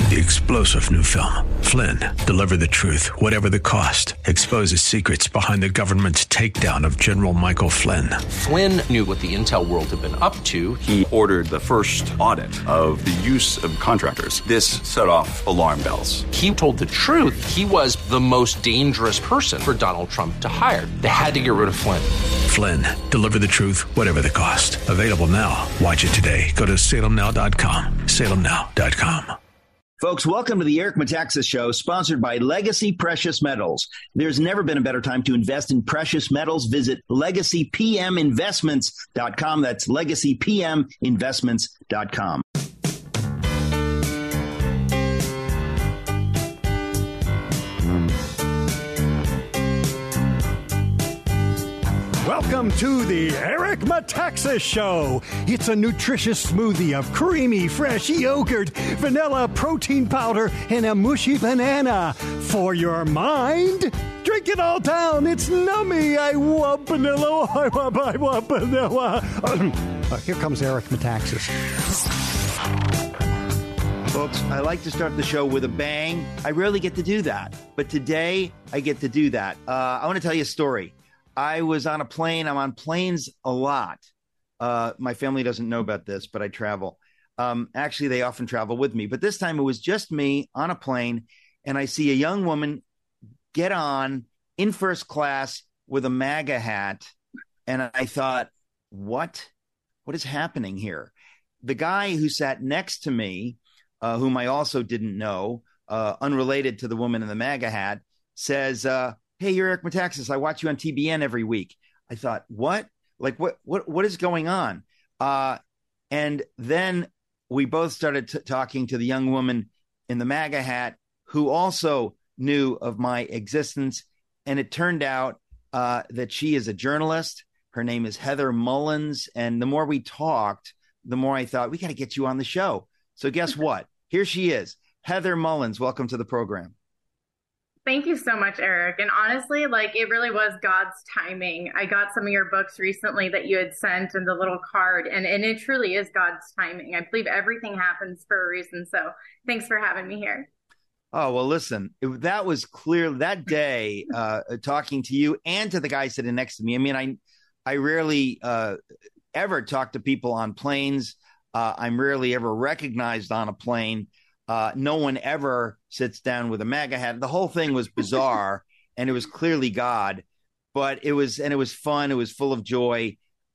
The explosive new film, Flynn, deliver the truth, whatever the cost, exposes secrets behind the government's takedown of General Michael Flynn. Flynn knew what the intel world had been up to. He ordered the first audit of the use of contractors. This set off alarm bells. He told the truth. He was the most dangerous person for Donald Trump to hire. They had to get rid of Flynn. Flynn, deliver the truth, whatever the cost. Available now. Watch it today. Go to salemnow.com. salemnow.com. Folks, welcome to the Eric Metaxas Show, sponsored by Legacy Precious Metals. There's never been a better time to invest in precious metals. Visit LegacyPMInvestments.com. That's LegacyPMInvestments.com. Welcome to the Eric Metaxas Show. It's a nutritious smoothie of creamy, fresh yogurt, vanilla protein powder, and a mushy banana. For your mind, drink it all down. It's nummy. I want vanilla. I want vanilla. Here comes Eric Metaxas. Folks, I like to start the show with a bang. I rarely get to do that, but today I get to do that. I want to tell you a story. I was on a plane. I'm on planes a lot. My family doesn't know about this, but I travel. Actually, they often travel with me. But this time it was just me on a plane, and I see a young woman get on in first class with a MAGA hat. And I thought, what is happening here? The guy who sat next to me, whom I also didn't know, unrelated to the woman in the MAGA hat, says, "Hey, you're Eric Metaxas. I watch you on TBN every week." I thought, what? Like, what is going on? And then we both started talking to the young woman in the MAGA hat, who also knew of my existence. And it turned out that she is a journalist. Her name is Heather Mullins. And the more we talked, the more I thought, we got to get you on the show. So guess what? Here she is. Heather Mullins, welcome to the program. Thank you so much, Eric. And honestly, it really was God's timing. I got some of your books recently that you had sent and the little card, and it truly is God's timing. I believe everything happens for a reason. So thanks for having me here. Oh, well, listen, that was clear that day, talking to you and to the guy sitting next to me. I mean, I rarely ever talk to people on planes. I'm rarely ever recognized on a plane. No one ever sits down with a MAGA hat. The whole thing was bizarre, and it was clearly God, but it was fun. It was full of joy.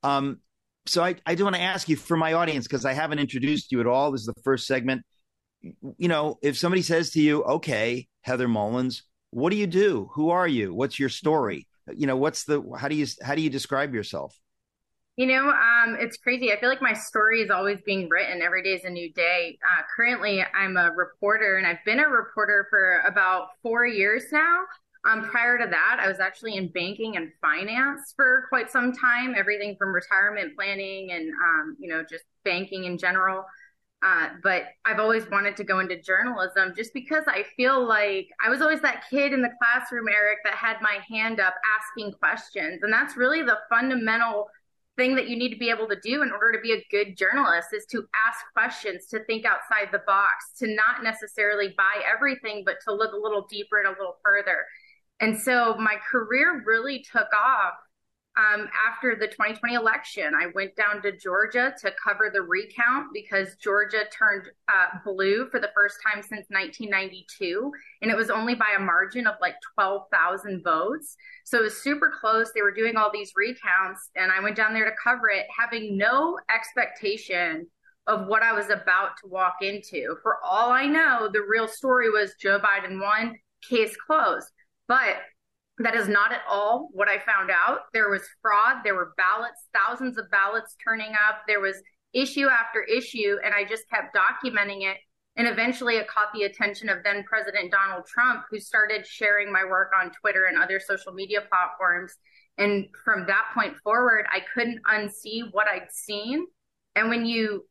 So I do want to ask you, for my audience, because I haven't introduced you at all. This is the first segment. You know, if somebody says to you, "Okay, Heather Mullins, what do you do? Who are you? What's your story?" You know, how do you describe yourself? You know, it's crazy. I feel like my story is always being written. Every day is a new day. Currently, I'm a reporter, and I've been a reporter for about 4 years now. Prior to that, I was actually in banking and finance for quite some time, everything from retirement planning and, just banking in general. But I've always wanted to go into journalism just because I feel like I was always that kid in the classroom, Eric, that had my hand up asking questions. And that's really the fundamental thing that you need to be able to do in order to be a good journalist, is to ask questions, to think outside the box, to not necessarily buy everything, but to look a little deeper and a little further. And so my career really took off after the 2020 election. I went down to Georgia to cover the recount because Georgia turned blue for the first time since 1992. And it was only by a margin of 12,000 votes. So it was super close. They were doing all these recounts, and I went down there to cover it, having no expectation of what I was about to walk into. For all I know, the real story was Joe Biden won, case closed. But that is not at all what I found out. There was fraud. There were ballots, thousands of ballots turning up. There was issue after issue, and I just kept documenting it. And eventually it caught the attention of then President Donald Trump, who started sharing my work on Twitter and other social media platforms. And from that point forward, I couldn't unsee what I'd seen. And when you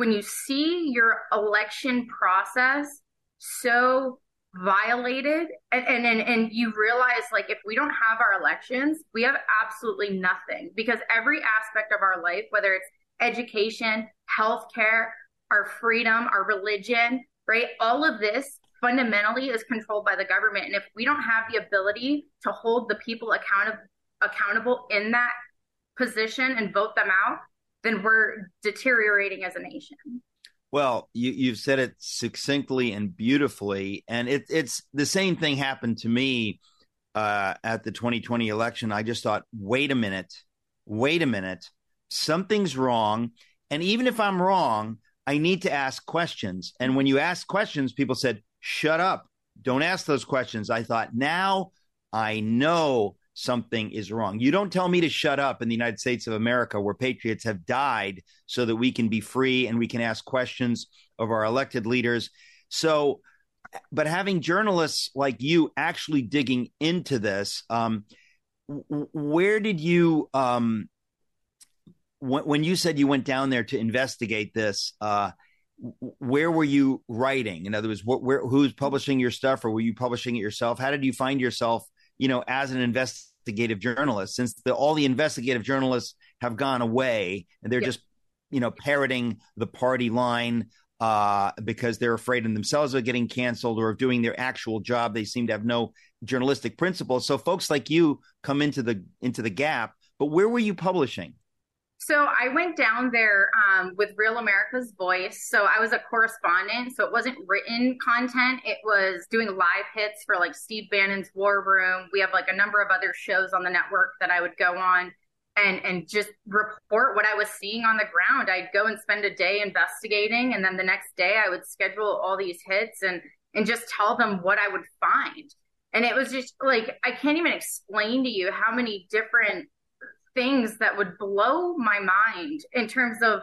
see your election process so violated, and you realize, if we don't have our elections, we have absolutely nothing, because every aspect of our life, whether it's education, healthcare, our freedom, our religion, right? All of this fundamentally is controlled by the government. And if we don't have the ability to hold the people accountable in that position and vote them out, then we're deteriorating as a nation. Well, you've said it succinctly and beautifully. And it's the same thing happened to me at the 2020 election. I just thought, wait a minute, something's wrong. And even if I'm wrong, I need to ask questions. And when you ask questions, people said, shut up, don't ask those questions. I thought, now I know something is wrong. You don't tell me to shut up in the United States of America, where patriots have died so that we can be free and we can ask questions of our elected leaders. So, but having journalists like you actually digging into this, where did you, when you said you went down there to investigate this, where were you writing? In other words, who's publishing your stuff, or were you publishing it yourself? How did you find yourself, as an investigative journalist, since all the investigative journalists have gone away and they're just, parroting the party line because they're afraid of themselves of getting canceled or of doing their actual job? They seem to have no journalistic principles. So folks like you come into the gap. But where were you publishing? So I went down there with Real America's Voice. So I was a correspondent. So it wasn't written content. It was doing live hits for like Steve Bannon's War Room. We have like a number of other shows on the network that I would go on and just report what I was seeing on the ground. I'd go and spend a day investigating. And then the next day I would schedule all these hits and just tell them what I would find. And it was just like, I can't even explain to you how many different things that would blow my mind in terms of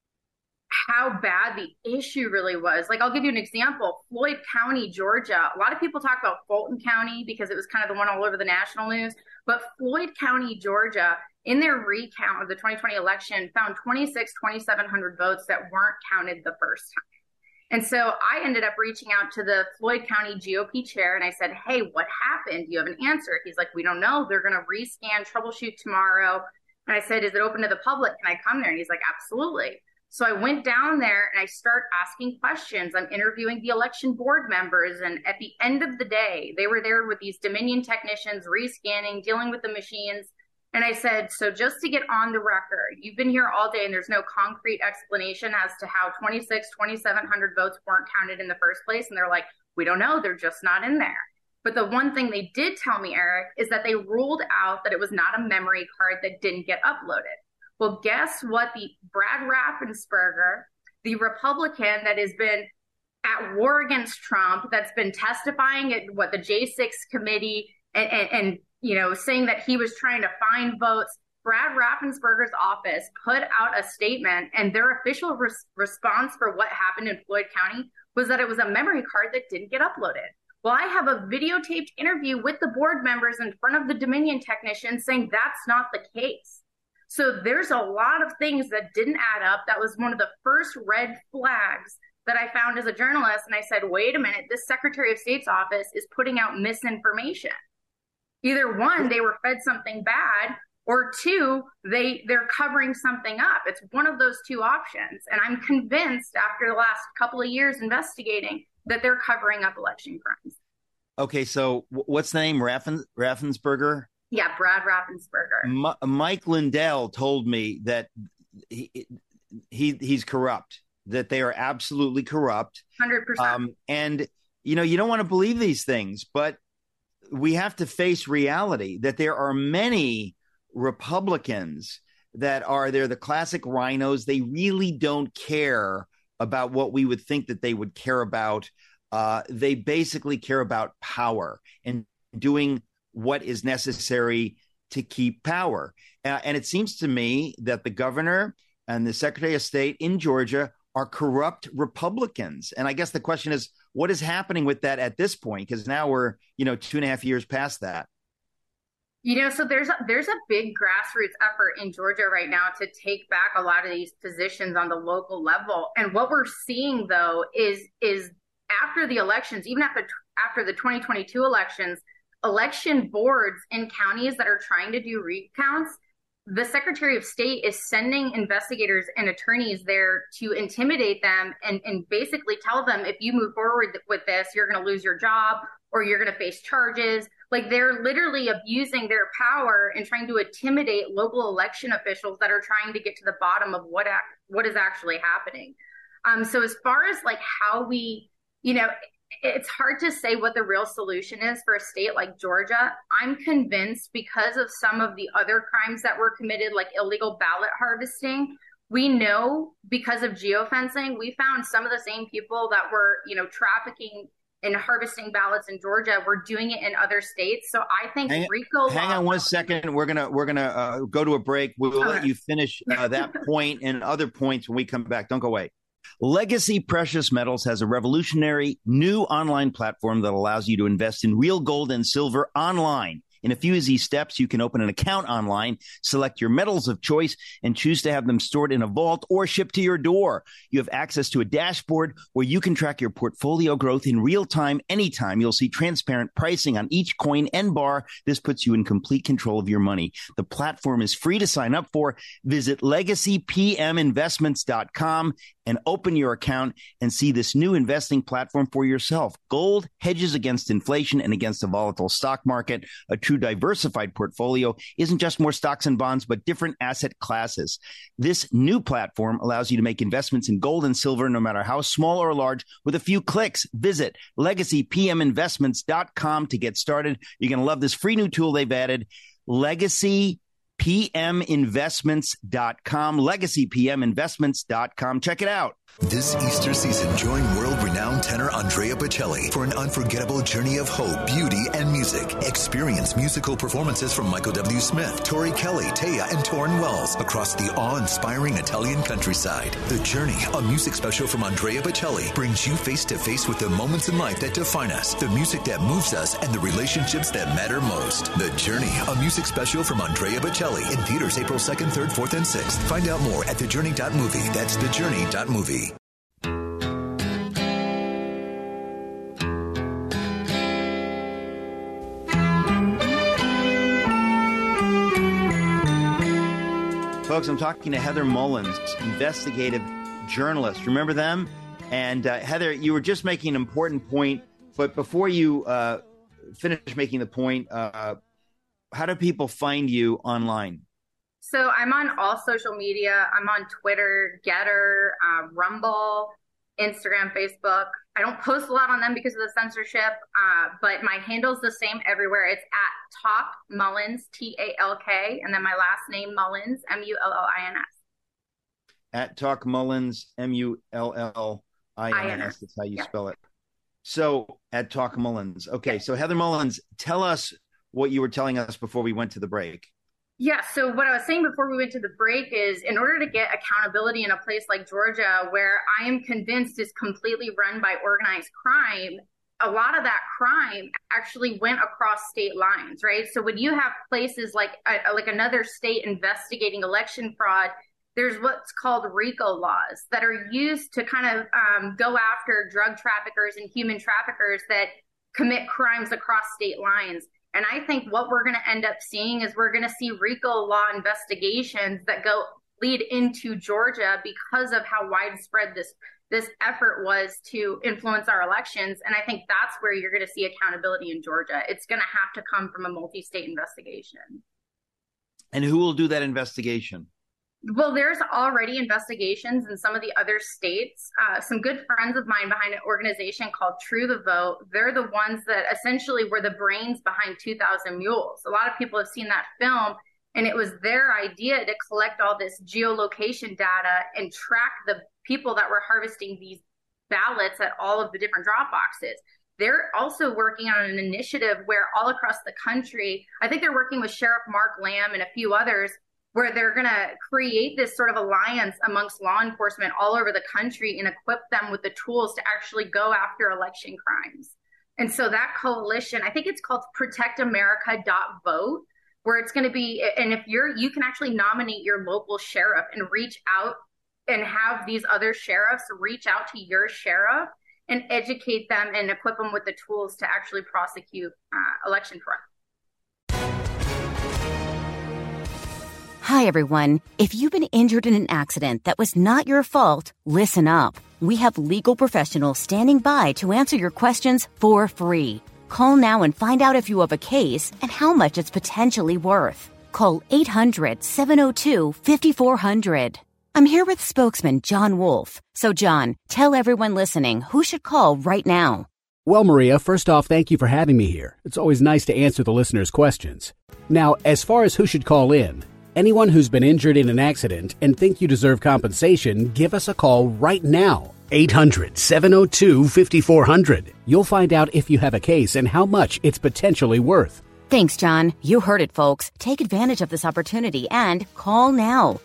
how bad the issue really was. Like, I'll give you an example. Floyd County, Georgia. A lot of people talk about Fulton County because it was kind of the one all over the national news. But Floyd County, Georgia, in their recount of the 2020 election, found 2,700 votes that weren't counted the first time. And so I ended up reaching out to the Floyd County GOP chair and I said, hey, what happened? Do you have an answer? He's like, we don't know. They're going to rescan, troubleshoot tomorrow. And I said, is it open to the public? Can I come there? And he's like, absolutely. So I went down there and I start asking questions. I'm interviewing the election board members. And at the end of the day, they were there with these Dominion technicians, rescanning, dealing with the machines. And I said, so just to get on the record, you've been here all day and there's no concrete explanation as to how 2,700 votes weren't counted in the first place. And they're like, we don't know. They're just not in there. But the one thing they did tell me, Eric, is that they ruled out that it was not a memory card that didn't get uploaded. Well, guess what? The Brad Raffensperger, the Republican that has been at war against Trump, that's been testifying at the J6 committee and saying that he was trying to find votes. Brad Raffensperger's office put out a statement, and their official response for what happened in Floyd County was that it was a memory card that didn't get uploaded. Well, I have a videotaped interview with the board members in front of the Dominion technicians saying that's not the case. So there's a lot of things that didn't add up. That was one of the first red flags that I found as a journalist. And I said, wait a minute, this Secretary of State's office is putting out misinformation. Either one, they were fed something bad, or two, they're covering something up. It's one of those two options. And I'm convinced after the last couple of years investigating that they're covering up election crimes. Okay, so what's the name? Raffensperger? Yeah, Brad Raffensperger. Mike Lindell told me that he's corrupt, that they are absolutely corrupt. 100%. And, you don't want to believe these things, but we have to face reality that there are many Republicans that they're the classic rhinos. They really don't care about what we would think that they would care about. They basically care about power and doing what is necessary to keep power. And it seems to me that the governor and the Secretary of State in Georgia are corrupt Republicans. And I guess the question is, what is happening with that at this point? Because now we're, 2.5 years past that. So there's a big grassroots effort in Georgia right now to take back a lot of these positions on the local level. And what we're seeing, though, is after the elections, even after the 2022 elections, election boards in counties that are trying to do recounts, the Secretary of State is sending investigators and attorneys there to intimidate them and basically tell them, if you move forward with this, you're going to lose your job or you're going to face charges. Like, they're literally abusing their power and trying to intimidate local election officials that are trying to get to the bottom of what is actually happening. So as far as like how we, it's hard to say what the real solution is for a state like Georgia. I'm convinced because of some of the other crimes that were committed, like illegal ballot harvesting, we know because of geofencing, we found some of the same people that were, trafficking and harvesting ballots in Georgia were doing it in other states. So I think RICO. Hang on one second. We're gonna go to a break. We'll let you finish that point and other points when we come back. Don't go away. Legacy Precious Metals has a revolutionary new online platform that allows you to invest in real gold and silver online. In a few easy steps, you can open an account online, select your metals of choice, and choose to have them stored in a vault or shipped to your door. You have access to a dashboard where you can track your portfolio growth in real time, anytime. You'll see transparent pricing on each coin and bar. This puts you in complete control of your money. The platform is free to sign up for. Visit LegacyPMInvestments.com and open your account and see this new investing platform for yourself. Gold hedges against inflation and against a volatile stock market. A true diversified portfolio isn't just more stocks and bonds, but different asset classes. This new platform allows you to make investments in gold and silver, no matter how small or large, with a few clicks. Visit LegacyPMInvestments.com to get started. You're going to love this free new tool they've added, LegacyPMInvestments.com, LegacyPMInvestments.com. Check it out. This Easter season, join world-renowned tenor Andrea Bocelli for an unforgettable journey of hope, beauty, and music. Experience musical performances from Michael W. Smith, Tori Kelly, Taya, and Torrin Wells across the awe-inspiring Italian countryside. The Journey, a music special from Andrea Bocelli, brings you face-to-face with the moments in life that define us, the music that moves us, and the relationships that matter most. The Journey, a music special from Andrea Bocelli, in theaters April 2nd, 3rd, 4th, and 6th. Find out more at thejourney.movie. That's thejourney.movie. Folks, I'm talking to Heather Mullins, investigative journalist. Remember them? And Heather, you were just making an important point, but before you finish making the point, how do people find you online? So I'm on all social media. I'm on Twitter, Getter, Rumble, Instagram, Facebook. I don't post a lot on them because of the censorship, but my handle's the same everywhere. It's at Talk Mullins, Talk, and then my last name, Mullins, Mullins. At Talk Mullins, Mullins. That's how you spell it. So at Talk Mullins. Okay, so Heather Mullins, tell us what you were telling us before we went to the break. Yeah, so what I was saying before we went to the break is, in order to get accountability in a place like Georgia, where I am convinced is completely run by organized crime, a lot of that crime actually went across state lines, right? So when you have places like another state investigating election fraud, there's what's called RICO laws that are used to kind of go after drug traffickers and human traffickers that commit crimes across state lines. And I think what we're going to end up seeing is we're going to see RICO law investigations that lead into Georgia because of how widespread this effort was to influence our elections. And I think that's where you're going to see accountability in Georgia. It's going to have to come from a multi-state investigation. And who will do that investigation? Well, there's already investigations in some of the other states. Some good friends of mine behind an organization called True the Vote. They're the ones that essentially were the brains behind 2000 Mules. A lot of people have seen that film, and it was their idea to collect all this geolocation data and track the people that were harvesting these ballots at all of the different drop boxes. They're also working on an initiative where all across the country, I think they're working with Sheriff Mark Lamb and a few others, where they're going to create this sort of alliance amongst law enforcement all over the country and equip them with the tools to actually go after election crimes. And so that coalition, I think it's called protectamerica.vote, where it's going to be, and if you can actually nominate your local sheriff and reach out and have these other sheriffs reach out to your sheriff and educate them and equip them with the tools to actually prosecute election fraud. Hi, everyone. If you've been injured in an accident that was not your fault, listen up. We have legal professionals standing by to answer your questions for free. Call now and find out if you have a case and how much it's potentially worth. Call 800-702-5400. I'm here with spokesman John Wolf. So, John, tell everyone listening who should call right now. Well, Maria, first off, thank you for having me here. It's always nice to answer the listeners' questions. Now, as far as who should call in, anyone who's been injured in an accident and think you deserve compensation, give us a call right now. 800-702-5400. You'll find out if you have a case and how much it's potentially worth. Thanks, John. You heard it, folks. Take advantage of this opportunity and call now.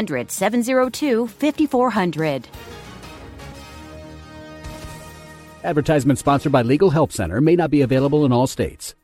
800-702-5400. Advertisement sponsored by Legal Help Center. May not be available in all states.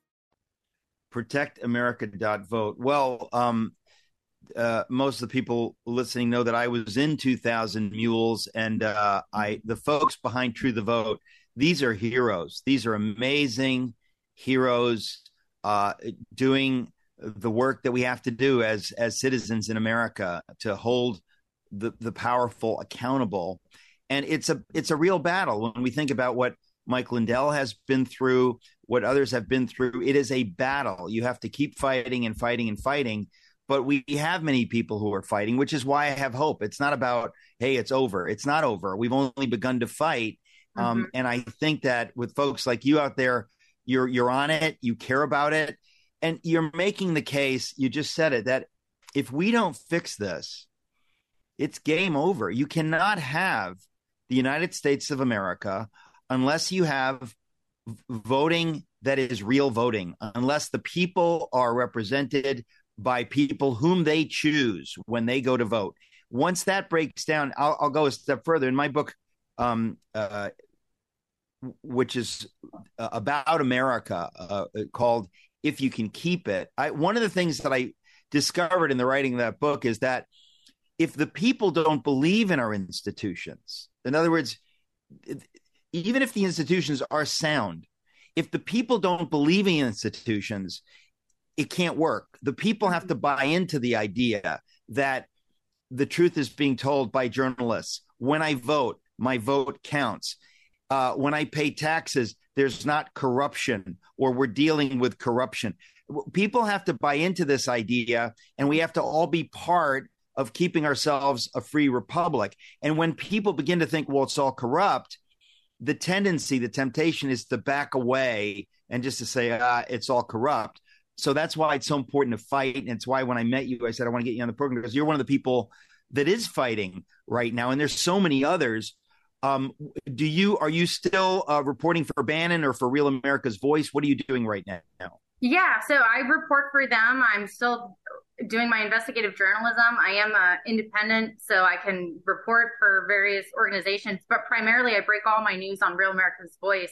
ProtectAmerica.vote. Well, most of the people listening know that I was in 2000 Mules, and the folks behind True the Vote, these are heroes. These are amazing heroes doing the work that we have to do as citizens in America to hold the powerful accountable. And it's a real battle when we think about what Mike Lindell has been through, what others have been through. It is a battle. You have to keep fighting and fighting and fighting. But we have many people who are fighting, which is why I have hope. It's not about, hey, it's over. It's not over. We've only begun to fight. And I think that with folks like you out there, you're on it. You care about it. And you're making the case, you just said it, that if we don't fix this, it's game over. You cannot have the United States of America unless you have voting that is real voting, unless the people are represented by people whom they choose when they go to vote. Once that breaks down, I'll go a step further. In my book, which is about America, called If You Can Keep It, one of the things that I discovered in the writing of that book is that if the people don't believe in our institutions, in other words, even if the institutions are sound, if the people don't believe in institutions, it can't work. The people have to buy into the idea that the truth is being told by journalists. When I vote, my vote counts. When I pay taxes, there's not corruption, or we're dealing with corruption. People have to buy into this idea, and we have to all be part of keeping ourselves a free republic. And when people begin to think, well, it's all corrupt, the temptation is to back away and just to say, it's all corrupt. So that's why it's so important to fight. And it's why when I met you, I said, I want to get you on the program because you're one of the people that is fighting right now. And there's so many others. Are you still reporting for Bannon or for Real America's Voice? What are you doing right now? Yeah, so I report for them. I'm still doing my investigative journalism. I am independent, so I can report for various organizations, but primarily I break all my news on Real America's Voice.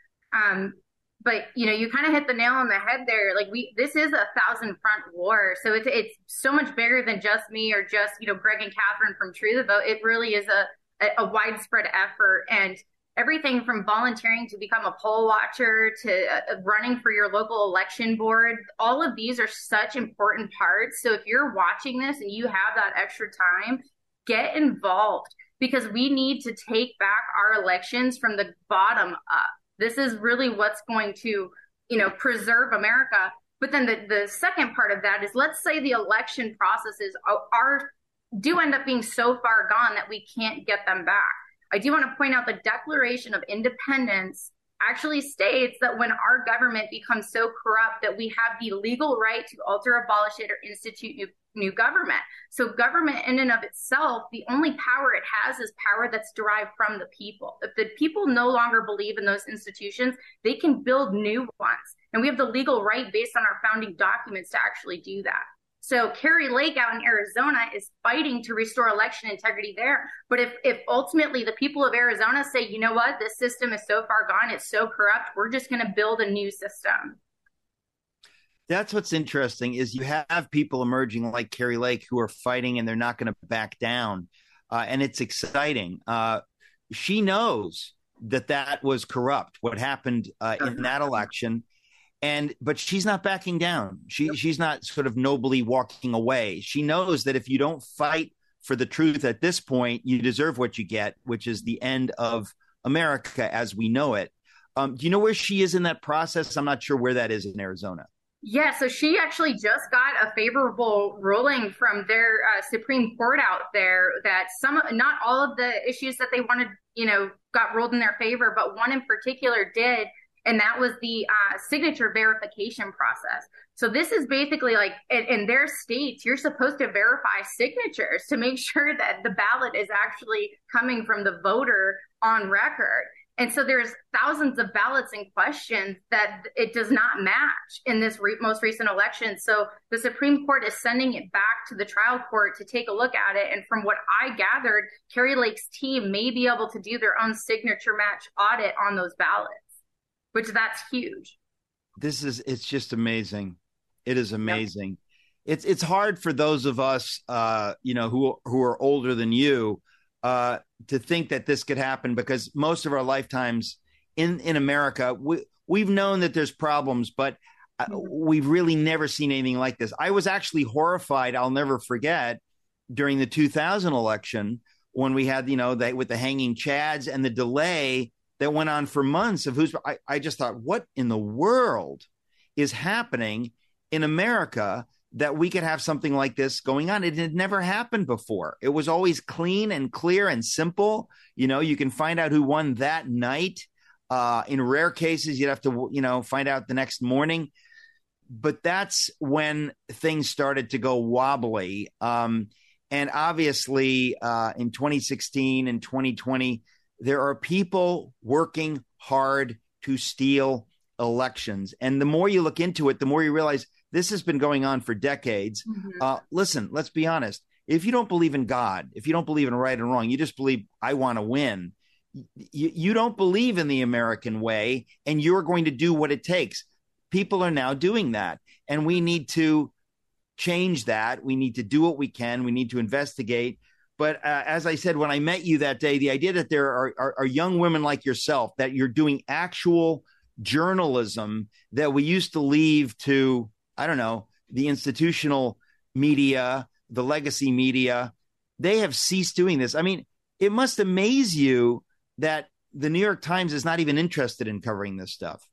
But you kind of hit the nail on the head there. Like this is a 1,000-front war, so it's so much bigger than just me or just Greg and Catherine from True the Vote. It really is a widespread effort, and everything from volunteering to become a poll watcher to running for your local election board. All of these are such important parts. So if you're watching this and you have that extra time, get involved, because we need to take back our elections from the bottom up. This is really what's going to, preserve America. But then the second part of that is, let's say the election processes do end up being so far gone that we can't get them back. I do want to point out the Declaration of Independence actually states that when our government becomes so corrupt that we have the legal right to alter, abolish it, or institute new government. So government in and of itself, the only power it has is power that's derived from the people. If the people no longer believe in those institutions, they can build new ones. And we have the legal right based on our founding documents to actually do that. So Kari Lake out in Arizona is fighting to restore election integrity there. But if ultimately the people of Arizona say, you know what, this system is so far gone, it's so corrupt, we're just going to build a new system. That's what's interesting is you have people emerging like Kari Lake who are fighting and they're not going to back down. And it's exciting. She knows that was corrupt, what happened in that election. But she's not backing down. She's not sort of nobly walking away. She knows that if you don't fight for the truth at this point, you deserve what you get, which is the end of America as we know it. Do you know where she is in that process? I'm not sure where that is in Arizona. Yeah, so she actually just got a favorable ruling from their Supreme Court out there that not all of the issues that they wanted, got ruled in their favor, but one in particular did, and that was the signature verification process. So this is basically like in their states, you're supposed to verify signatures to make sure that the ballot is actually coming from the voter on record. And so there's thousands of ballots and questions that it does not match in this most recent election. So the Supreme Court is sending it back to the trial court to take a look at it. And from what I gathered, Kari Lake's team may be able to do their own signature match audit on those ballots, which that's huge. It's just amazing. It is amazing. Yep. It's hard for those of us, who are older than you, to think that this could happen, because most of our lifetimes in America, we've known that there's problems, but we've really never seen anything like this. I was actually horrified. I'll never forget during the 2000 election when we had, with the hanging chads and the delay that went on for months of I just thought, what in the world is happening in America that we could have something like this going on? It had never happened before. It was always clean and clear and simple. You can find out who won that night. In rare cases, you'd have to, find out the next morning. But that's when things started to go wobbly. And obviously, in 2016 and 2020, there are people working hard to steal elections. And the more you look into it, the more you realize this has been going on for decades. Mm-hmm. Listen, let's be honest. If you don't believe in God, if you don't believe in right and wrong, you just believe I want to win. You don't believe in the American way, and you're going to do what it takes. People are now doing that, and we need to change that. We need to do what we can. We need to investigate. But as I said, when I met you that day, the idea that there are young women like yourself, that you're doing actual journalism that we used to leave to, I don't know, the institutional media, the legacy media, they have ceased doing this. I mean, it must amaze you that the New York Times is not even interested in covering this stuff.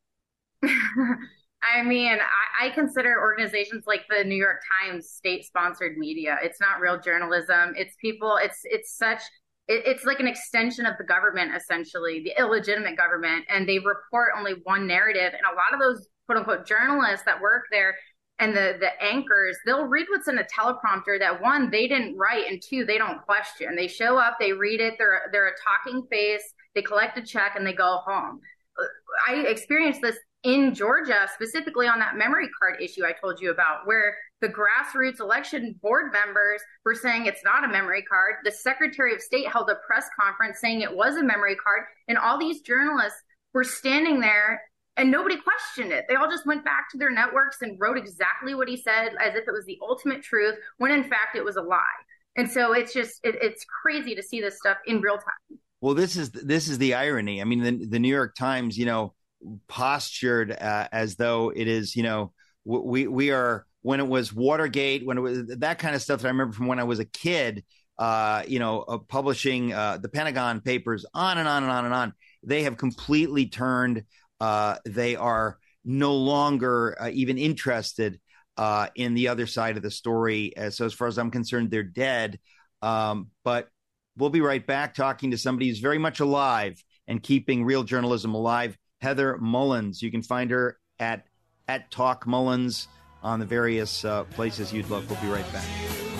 I mean, I consider organizations like the New York Times state-sponsored media. It's not real journalism. It's people. It's like an extension of the government, essentially, the illegitimate government, and they report only one narrative. And a lot of those quote-unquote journalists that work there and the anchors, they'll read what's in a teleprompter that, one, they didn't write, and two, they don't question. They show up, they read it, they're a talking face, they collect a check, and they go home. I experienced this in Georgia, specifically on that memory card issue I told you about, where the grassroots election board members were saying it's not a memory card. The Secretary of State held a press conference saying it was a memory card, and all these journalists were standing there and nobody questioned it. They all just went back to their networks and wrote exactly what he said as if it was the ultimate truth, when in fact it was a lie. And so it's just, it's crazy to see this stuff in real time. Well, this is the irony. I mean, the New York Times, postured as though it is, we are, when it was Watergate, when it was that kind of stuff that I remember from when I was a kid, publishing the Pentagon Papers, on and on and on and on. They have completely turned. They are no longer even interested in the other side of the story. So as far as I'm concerned, they're dead. But we'll be right back talking to somebody who's very much alive and keeping real journalism alive, Heather Mullins. You can find her at Talk Mullins on the various places you'd love. We'll be right back.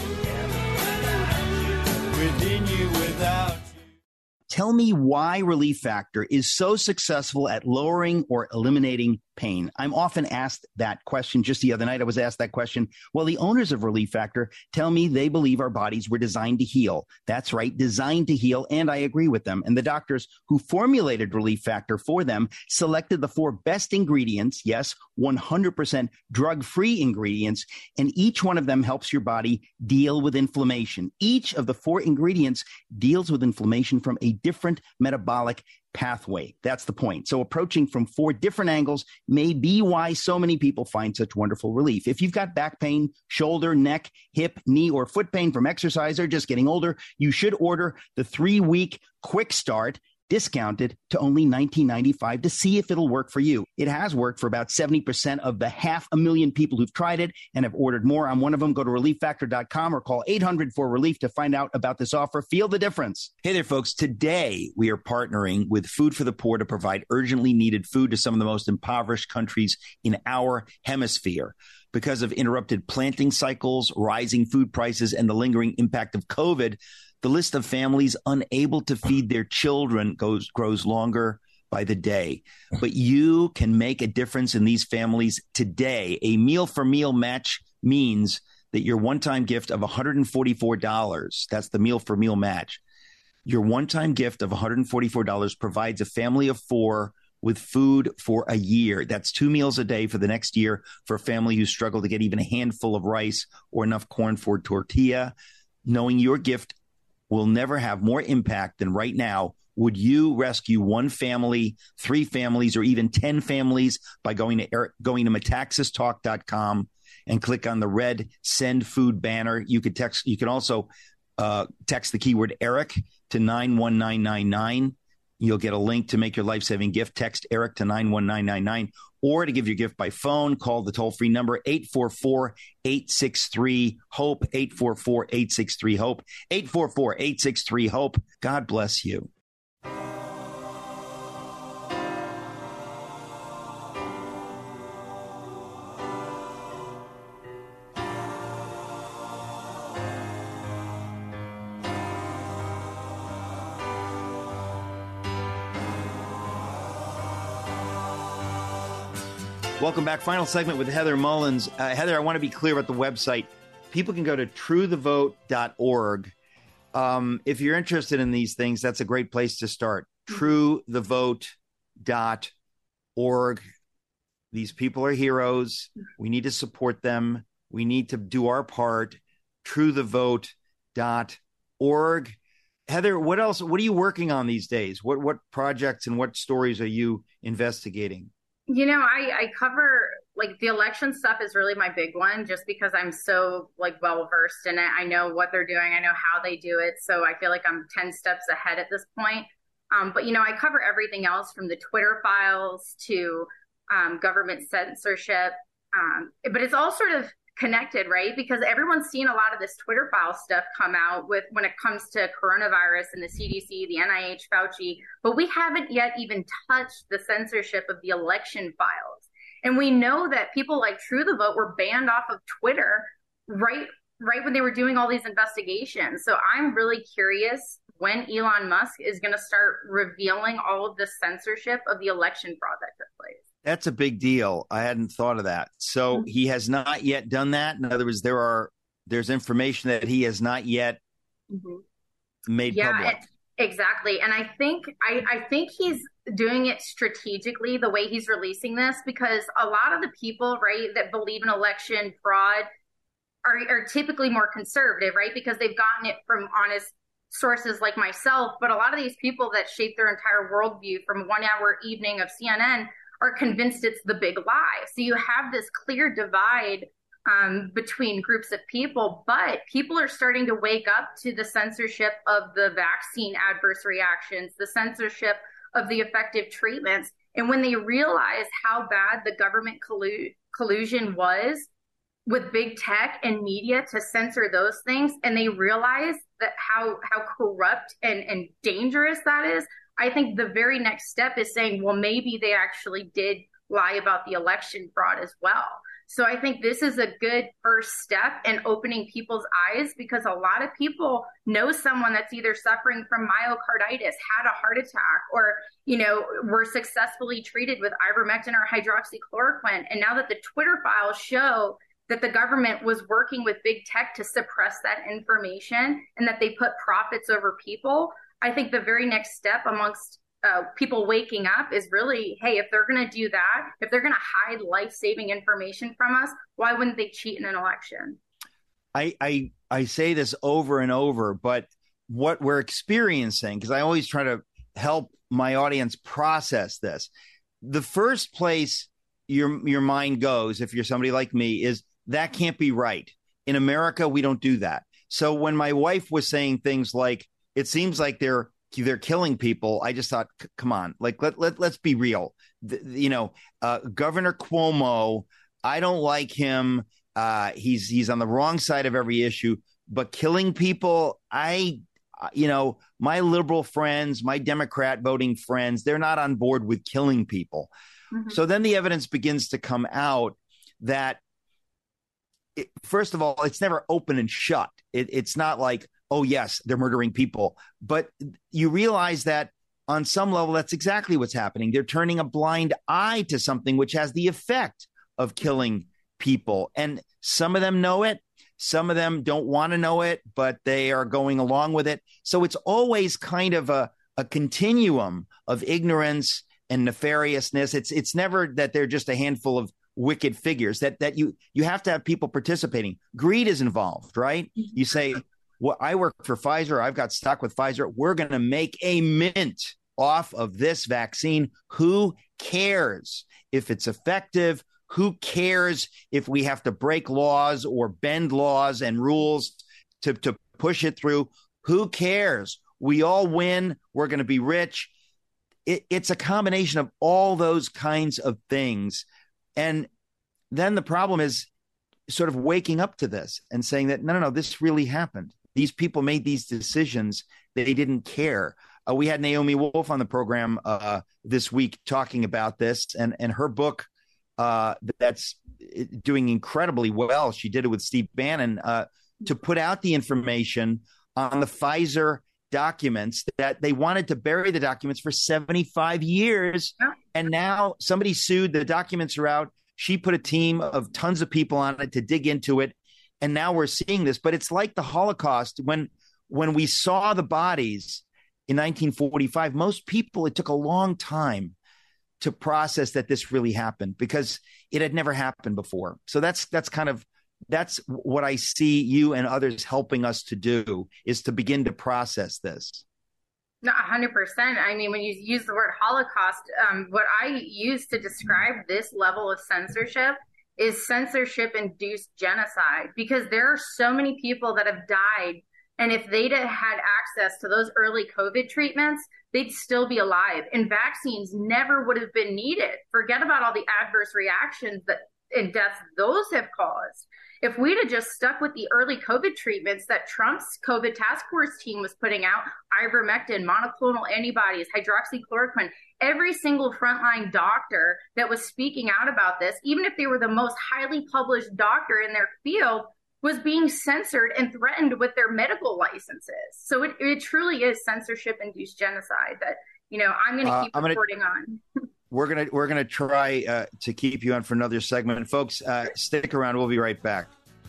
Within you, without you. Tell me why Relief Factor is so successful at lowering or eliminating pain. I'm often asked that question. Just the other night, I was asked that question. Well, the owners of Relief Factor tell me they believe our bodies were designed to heal. That's right, designed to heal, and I agree with them. And the doctors who formulated Relief Factor for them selected the 4 best ingredients, yes, 100% drug-free ingredients, and each one of them helps your body deal with inflammation. Each of the 4 ingredients deals with inflammation from a different metabolic pathway. That's the point. So approaching from 4 different angles may be why so many people find such wonderful relief. If you've got back pain, shoulder, neck, hip, knee, or foot pain from exercise or just getting older, you should order the 3-week quick start, discounted to only $19.95 to see if it'll work for you. It has worked for about 70% of the 500,000 people who've tried it and have ordered more. I'm one of them. Go to relieffactor.com or call 800-4RELIEF to find out about this offer. Feel the difference. Hey there, folks. Today, we are partnering with Food for the Poor to provide urgently needed food to some of the most impoverished countries in our hemisphere. Because of interrupted planting cycles, rising food prices, and the lingering impact of COVID, the list of families unable to feed their children grows longer by the day. But you can make a difference in these families today. A meal for meal match means that your one-time gift of $144, that's the meal for meal match, your one-time gift of $144 provides a family of 4 with food for a year. That's 2 meals a day for the next year for a family who struggled to get even a handful of rice or enough corn for a tortilla. Knowing your gift will never have more impact than right now, would you rescue 1 family, 3 families, or even 10 families by going to metaxastalk.com and click on the red Send Food banner? You can also text the keyword Eric to 91999. You'll get a link to make your life-saving gift. Text Eric to 91999. Or to give your gift by phone, call the toll-free number 844-863-HOPE, 844-863-HOPE, 844-863-HOPE. God bless you. Welcome back. Final segment with Heather Mullins. Heather, I want to be clear about the website. People can go to truethevote.org. If you're interested in these things, that's a great place to start. Truethevote.org. These people are heroes. We need to support them. We need to do our part. Truethevote.org. Heather, what else? What are you working on these days? What projects and what stories are you investigating? You know, I cover, like, the election stuff is really my big one, just because I'm so, like, well versed in it. I know what they're doing. I know how they do it. So I feel like I'm 10 steps ahead at this point. But, you know, I cover everything else from the Twitter files to government censorship. But it's all sort of connected, right? Because everyone's seen a lot of this Twitter file stuff come out with when it comes to coronavirus and the CDC, the NIH, Fauci, but we haven't yet even touched the censorship of the election files. And we know that people like True the Vote were banned off of Twitter right when they were doing all these investigations. So I'm really curious when Elon Musk is going to start revealing all of the censorship of the election fraud that took place. That's a big deal. I hadn't thought of that. So he has not yet done that. In other words, there's information that he has not yet made public. Exactly. And I think he's doing it strategically, the way he's releasing this, because a lot of the people, right, that believe in election fraud are typically more conservative, right? Because they've gotten it from honest sources like myself. But a lot of these people that shape their entire worldview from 1 hour evening of CNN are convinced it's the big lie. So you have this clear divide between groups of people, but people are starting to wake up to the censorship of the vaccine adverse reactions, the censorship of the effective treatments. And when they realize how bad the government collusion was with big tech and media to censor those things, and they realize that how corrupt and dangerous that is, I think the very next step is saying, well, maybe they actually did lie about the election fraud as well. So I think this is a good first step in opening people's eyes, because a lot of people know someone that's either suffering from myocarditis, had a heart attack, or, you know, were successfully treated with ivermectin or hydroxychloroquine. And now that the Twitter files show that the government was working with big tech to suppress that information and that they put profits over people, I think the very next step amongst people waking up is really, hey, if they're going to do that, if they're going to hide life-saving information from us, why wouldn't they cheat in an election? I say this over and over, but what we're experiencing, because I always try to help my audience process this. The first place your mind goes, if you're somebody like me, is that can't be right. In America, we don't do that. So when my wife was saying things like, it seems like they're killing people, I just thought, come on, like let's be real. Governor Cuomo, I don't like him. He's on the wrong side of every issue, but killing people, my liberal friends, my Democrat voting friends, they're not on board with killing people. Mm-hmm. So then the evidence begins to come out that, first of all, it's never open and shut. It's not like, oh, yes, they're murdering people. But you realize that on some level, that's exactly what's happening. They're turning a blind eye to something which has the effect of killing people. And some of them know it. Some of them don't want to know it, but they are going along with it. So it's always kind of a continuum of ignorance and nefariousness. It's never that they're just a handful of wicked figures, that you have to have people participating. Greed is involved, right? You say, well, I work for Pfizer. I've got stock with Pfizer. We're going to make a mint off of this vaccine. Who cares if it's effective? Who cares if we have to break laws or bend laws and rules to push it through? Who cares? We all win. We're going to be rich. It's a combination of all those kinds of things. And then the problem is sort of waking up to this and saying that, no, this really happened. These people made these decisions. They didn't care. We had Naomi Wolf on the program this week talking about this, and her book that's doing incredibly well. She did it with Steve Bannon to put out the information on the Pfizer documents, that they wanted to bury the documents for 75 years. Yeah. And now somebody sued. The documents are out. She put a team of tons of people on it to dig into it. And now we're seeing this. But it's like the Holocaust. When we saw the bodies in 1945, most people, it took a long time to process that this really happened because it had never happened before. So that's what I see you and others helping us to do, is to begin to process this. No, 100%. I mean, when you use the word Holocaust, what I use to describe this level of censorship is censorship-induced genocide, because there are so many people that have died. And if they'd had access to those early COVID treatments, they'd still be alive. And vaccines never would have been needed. Forget about all the adverse reactions and deaths those have caused. If we'd have just stuck with the early COVID treatments that Trump's COVID task force team was putting out, ivermectin, monoclonal antibodies, hydroxychloroquine, every single frontline doctor that was speaking out about this, even if they were the most highly published doctor in their field, was being censored and threatened with their medical licenses. So it truly is censorship-induced genocide that, I'm going to keep reporting on. We're gonna try to keep you on for another segment, folks. Stick around. We'll be right back.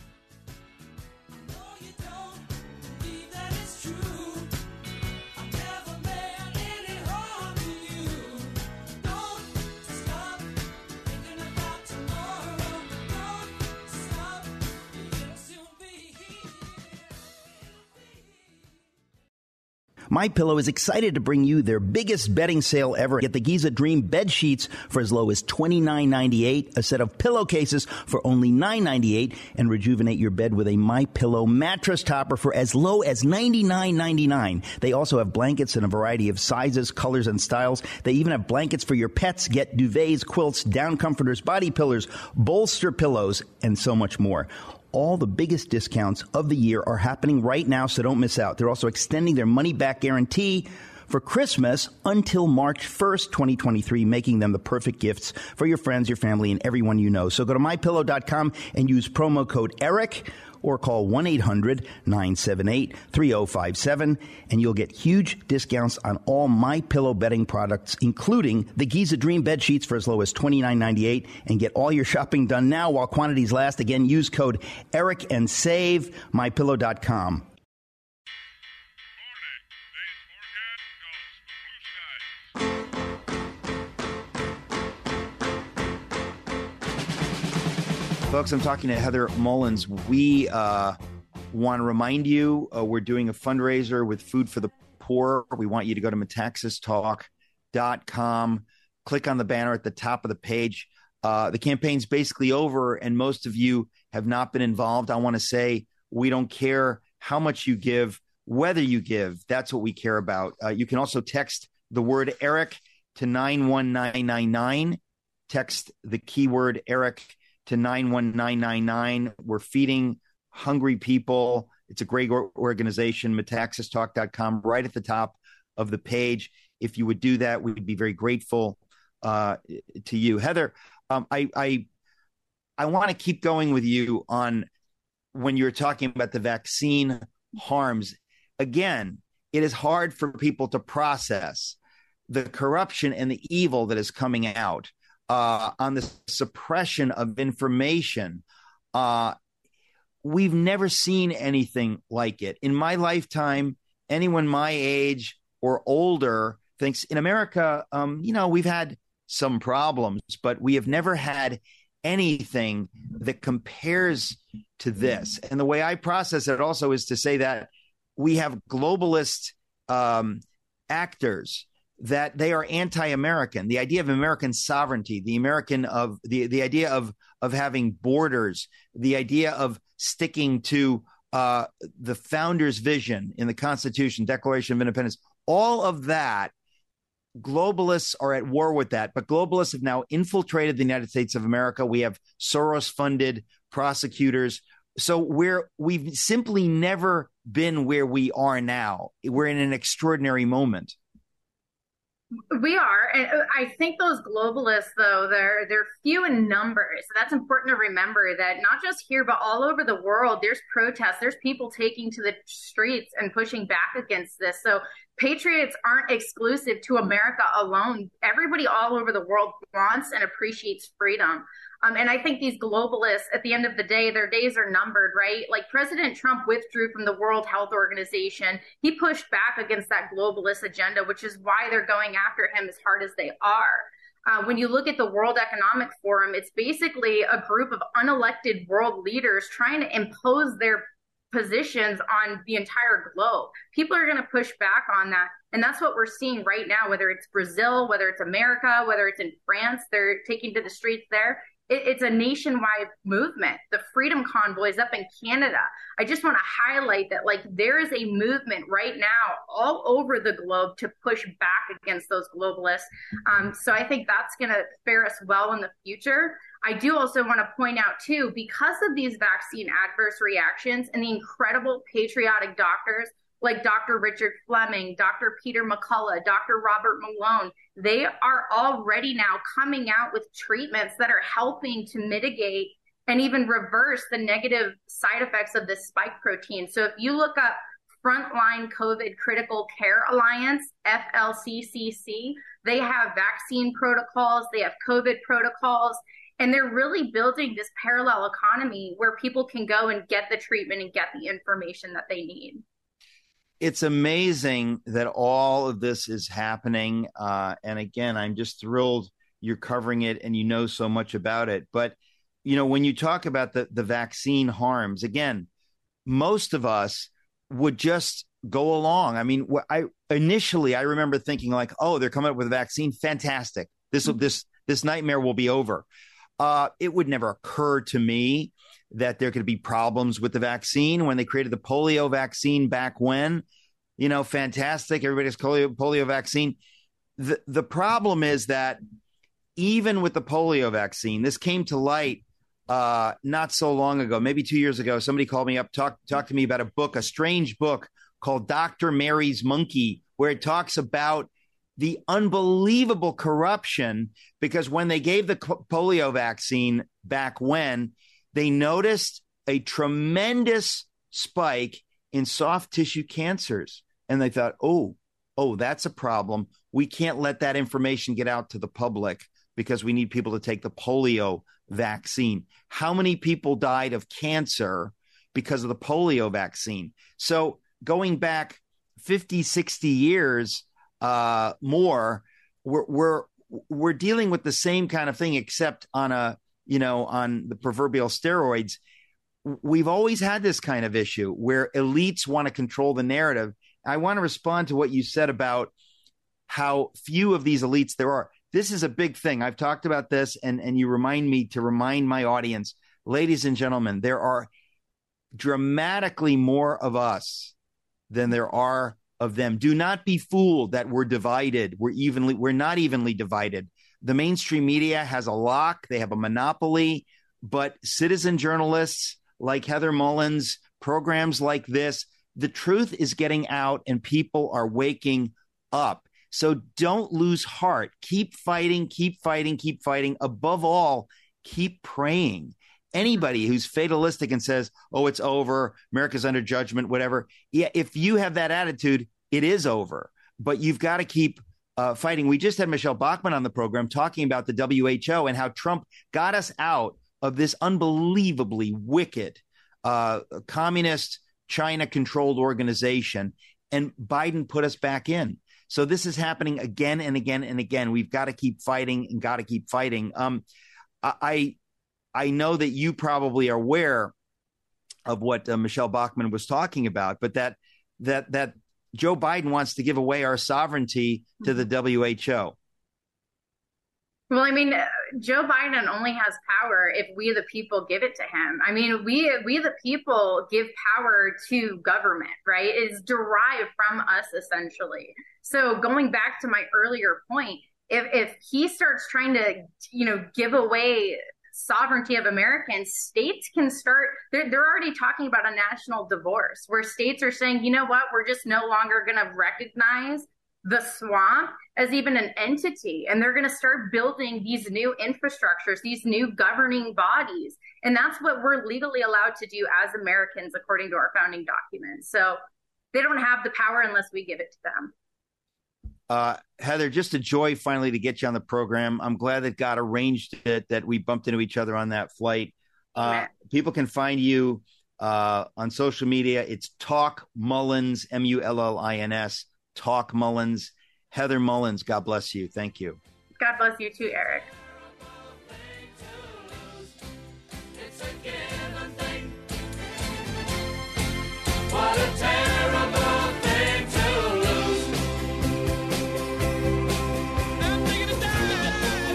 MyPillow is excited to bring you their biggest bedding sale ever. Get the Giza Dream bed sheets for as low as $29.98, a set of pillowcases for only $9.98, and rejuvenate your bed with a MyPillow mattress topper for as low as $99.99. They also have blankets in a variety of sizes, colors, and styles. They even have blankets for your pets. Get duvets, quilts, down comforters, body pillows, bolster pillows, and so much more. All the biggest discounts of the year are happening right now, so don't miss out. They're also extending their money-back guarantee for Christmas until March 1st, 2023, making them the perfect gifts for your friends, your family, and everyone you know. So go to MyPillow.com and use promo code ERIC or call 1-800-978-3057, and you'll get huge discounts on all MyPillow bedding products, including the Giza Dream bed sheets for as low as $29.98, and get all your shopping done now while quantities last. Again, use code ERIC and save. MyPillow.com. Folks, I'm talking to Heather Mullins. We want to remind you we're doing a fundraiser with Food for the Poor. We want you to go to Metaxas Talk PatriotSwap.com. Click on the banner at the top of the page. The campaign's basically over, and most of you have not been involved. I want to say we don't care how much you give, whether you give. That's what we care about. You can also text the word Eric to 91999. Text the keyword Eric to 91999. We're feeding hungry people. It's a great organization, metaxastalk.com, right at the top of the page. If you would do that, we'd be very grateful to you. Heather, I want to keep going with you on when you're talking about the vaccine harms. Again, it is hard for people to process the corruption and the evil that is coming out on the suppression of information. We've never seen anything like it. In my lifetime, anyone my age or older thinks in America, we've had some problems, but we have never had anything that compares to this. And the way I process it also is to say that we have globalist actors, that they are anti-American. The idea of American sovereignty, the idea of having borders, the idea of sticking to the founders' vision in the Constitution, Declaration of Independence, all of that, globalists are at war with that. But globalists have now infiltrated the United States of America. We have Soros-funded prosecutors. So we've simply never been where we are now. We're in an extraordinary moment. We are. And I think those globalists, though, they're few in numbers. So that's important to remember, that not just here, but all over the world, there's protests. There's people taking to the streets and pushing back against this. So patriots aren't exclusive to America alone. Everybody all over the world wants and appreciates freedom. And I think these globalists, at the end of the day, their days are numbered, right? Like President Trump withdrew from the World Health Organization. He pushed back against that globalist agenda, which is why they're going after him as hard as they are. When you look at the World Economic Forum, it's basically a group of unelected world leaders trying to impose their positions on the entire globe. People are going to push back on that. And that's what we're seeing right now, whether it's Brazil, whether it's America, whether it's in France, they're taking to the streets there. It's a nationwide movement. The Freedom Convoy is up in Canada. I just want to highlight that, like, there is a movement right now all over the globe to push back against those globalists. So I think that's going to fare us well in the future. I do also want to point out, too, because of these vaccine adverse reactions and the incredible patriotic doctors like Dr. Richard Fleming, Dr. Peter McCullough, Dr. Robert Malone, they are already now coming out with treatments that are helping to mitigate and even reverse the negative side effects of this spike protein. So if you look up Frontline COVID Critical Care Alliance, FLCCC, they have vaccine protocols, they have COVID protocols, and they're really building this parallel economy where people can go and get the treatment and get the information that they need. It's amazing that all of this is happening. And again, I'm just thrilled you're covering it and you know so much about it. But, when you talk about the vaccine harms, again, most of us would just go along. I mean, I remember thinking like, oh, they're coming up with a vaccine. Fantastic. This nightmare will be over. It would never occur to me that there could be problems with the vaccine. When they created the polio vaccine back when, fantastic. Everybody's polio vaccine. The problem is that even with the polio vaccine, this came to light not so long ago, maybe 2 years ago. Somebody called me up, talked to me about a strange book called Dr. Mary's Monkey, where it talks about the unbelievable corruption, because when they gave the polio vaccine back when, they noticed a tremendous spike in soft tissue cancers. And they thought, oh, that's a problem. We can't let that information get out to the public because we need people to take the polio vaccine. How many people died of cancer because of the polio vaccine? So going back 50, 60 years more, we're dealing with the same kind of thing, except on on the proverbial steroids. We've always had this kind of issue where elites want to control the narrative. I want to respond to what you said about how few of these elites there are. This is a big thing. I've talked about this, and you remind me to remind my audience, ladies and gentlemen, there are dramatically more of us than there are of them. Do not be fooled that we're divided. We're not evenly divided. The mainstream media has a lock. They have a monopoly, but citizen journalists like Heather Mullins, programs like this, the truth is getting out and people are waking up. So don't lose heart. Keep fighting, keep fighting, keep fighting. Above all, keep praying. Anybody who's fatalistic and says, oh, it's over, America's under judgment, whatever. Yeah, if you have that attitude, it is over. But you've got to keep fighting. We just had Michelle Bachmann on the program talking about the WHO and how Trump got us out of this unbelievably wicked communist China-controlled organization, and Biden put us back in. So this is happening again and again and again. We've got to keep fighting and got to keep fighting. I know that you probably are aware of what Michelle Bachmann was talking about, but that Joe Biden wants to give away our sovereignty to the WHO. Well, I mean, Joe Biden only has power if we, the people, give it to him. I mean, we the people, give power to government, right? It is derived from us, essentially. So going back to my earlier point, if he starts trying to, give away sovereignty of Americans, states can start, they're already talking about a national divorce where states are saying, you know what, we're just no longer going to recognize the swamp as even an entity. And they're going to start building these new infrastructures, these new governing bodies. And that's what we're legally allowed to do as Americans, according to our founding documents. So they don't have the power unless we give it to them. Heather, just a joy finally to get you on the program. I'm glad that God arranged it, that we bumped into each other on that flight. People can find you on social media. It's Talk Mullins, Mullins, Talk Mullins. Heather Mullins, God bless you. Thank you. God bless you too, Eric. What a terrible thing to lose. I'm thinking of dying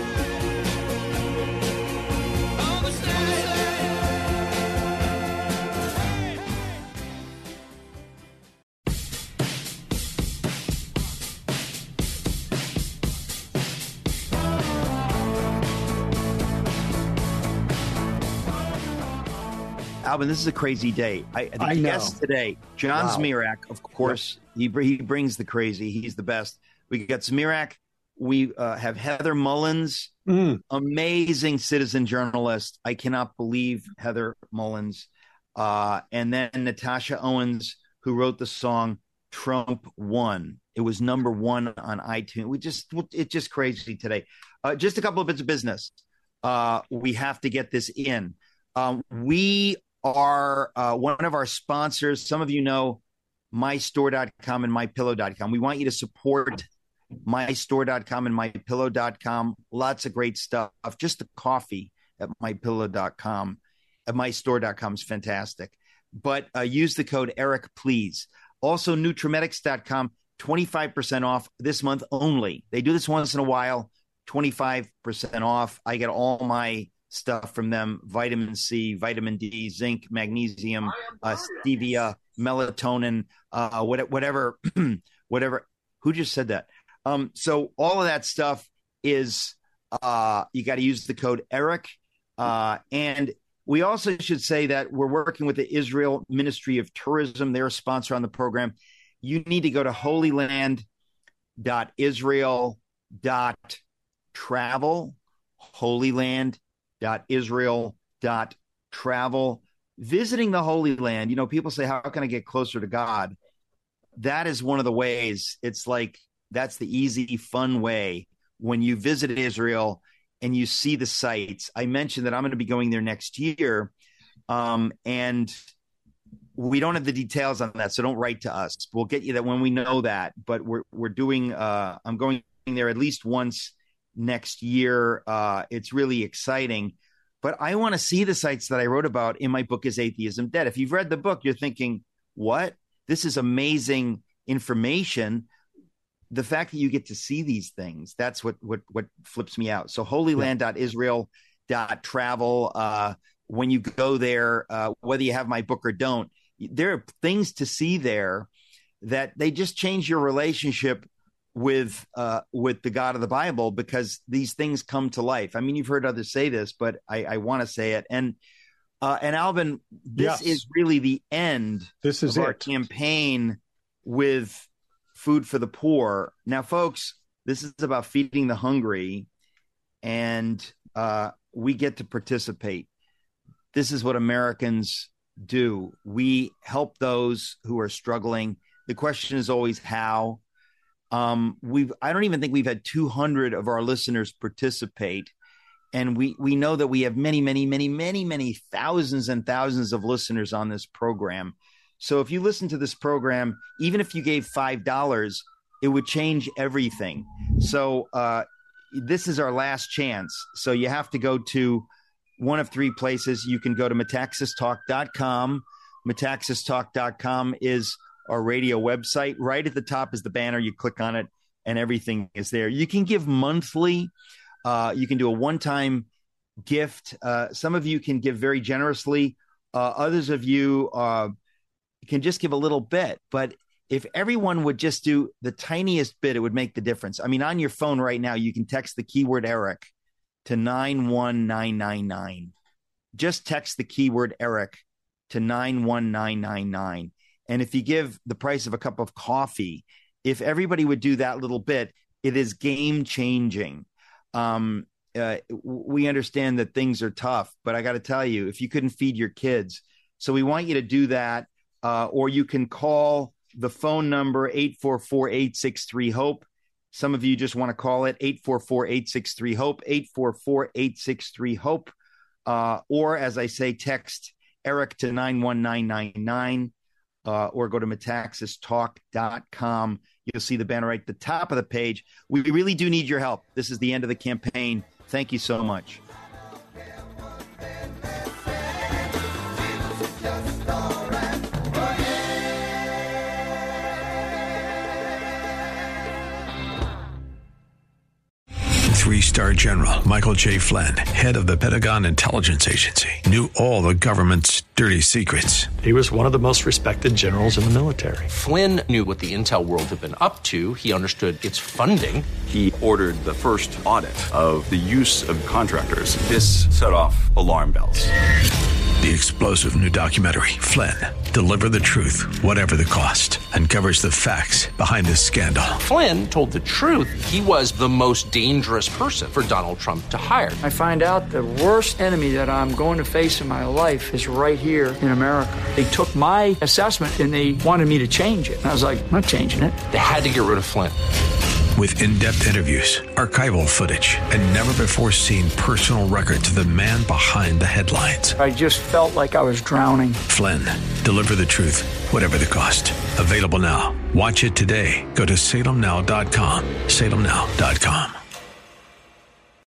on the stage. Alvin, this is a crazy day. The guest today, John Zmirak, of course, he brings the crazy. He's the best. We got Zmirak. We have Heather Mullins, amazing citizen journalist. I cannot believe Heather Mullins. And then Natasha Owens, who wrote the song Trump Won. It was number 1 on iTunes. It's just crazy today. Just a couple of bits of business. We have to get this in. We are one of our sponsors. Some of you know mystore.com and mypillow.com. We want you to support mystore.com and mypillow.com. Lots of great stuff. Just the coffee at mypillow.com, at mystore.com is fantastic. But use the code Eric, please. Also, Nutrimetics.com, 25% off this month only. They do this once in a while, 25% off. I get all my stuff from them: vitamin C, vitamin D, zinc, magnesium, stevia, melatonin, whatever. Who just said that? So all of that stuff is you got to use the code Eric. And we also should say that we're working with the Israel Ministry of Tourism. They're a sponsor on the program. You need to go to holyland.israel.travel, holyland.israel.travel. Visiting the Holy Land, people say, how can I get closer to God? That is one of the ways. It's like, that's the easy, fun way. When you visit Israel and you see the sights, I mentioned that I'm going to be going there next year. And we don't have the details on that, so don't write to us. We'll get you that when we know that. But we're doing, I'm going there at least once next year. It's really exciting. But I want to see the sites that I wrote about in my book, Is Atheism Dead? If you've read the book, you're thinking, what? This is amazing information. the fact that you get to see these things, that's what flips me out. So holyland.israel.travel. When you go there, whether you have my book or don't, there are things to see there that they just change your relationship with the God of the Bible, because these things come to life. I mean, you've heard others say this, but I want to say it. And Alvin, this is really the end of our campaign with Food for the Poor. Now, folks, this is about feeding the hungry, and we get to participate. This is what Americans do. We help those who are struggling. The question is always how. I don't even think we've had 200 of our listeners participate. And we know that we have many thousands and thousands of listeners on this program. So if you listen to this program, even if you gave $5, it would change everything. So this is our last chance. So you have to go to one of three places. You can go to metaxastalk.com. Metaxastalk.com is our radio website. Right at the top is the banner. You click on it and everything is there. You can give monthly. You can do a one-time gift. Some of you can give very generously. Others of you can just give a little bit. But if everyone would just do the tiniest bit, it would make the difference. I mean, on your phone right now, you can text the keyword Eric to 91999. Just text the keyword Eric to 91999. And if you give the price of a cup of coffee, if everybody would do that little bit, it is game changing. We understand that things are tough, but I got to tell you, if you couldn't feed your kids, so we want you to do that. Or you can call the phone number 844-863-HOPE. Some of you just want to call it 844-863-HOPE, 844-863-HOPE. Or as I say, text Eric to 91999. Or go to metaxastalk.com. You'll see the banner right at the top of the page. We really do need your help. This is the end of the campaign. Thank you so much. Three-star General Michael J. Flynn, head of the Pentagon Intelligence Agency, knew all the government's dirty secrets. He was one of the most respected generals in the military. Flynn knew what the intel world had been up to. He understood its funding. He ordered the first audit of the use of contractors. This set off alarm bells. The explosive new documentary, Flynn, Deliver the Truth, Whatever the Cost, uncovers the facts behind this scandal. Flynn told the truth. He was the most dangerous person for Donald Trump to hire. I find out the worst enemy that I'm going to face in my life is right here in America. They took my assessment and they wanted me to change it. And I was like, I'm not changing it. They had to get rid of Flynn. With in-depth interviews, archival footage, and never-before-seen personal records of the man behind the headlines. I just felt like I was drowning. Flynn, Deliver the Truth, Whatever the Cost. Available now. Watch it today. Go to salemnow.com. salemnow.com.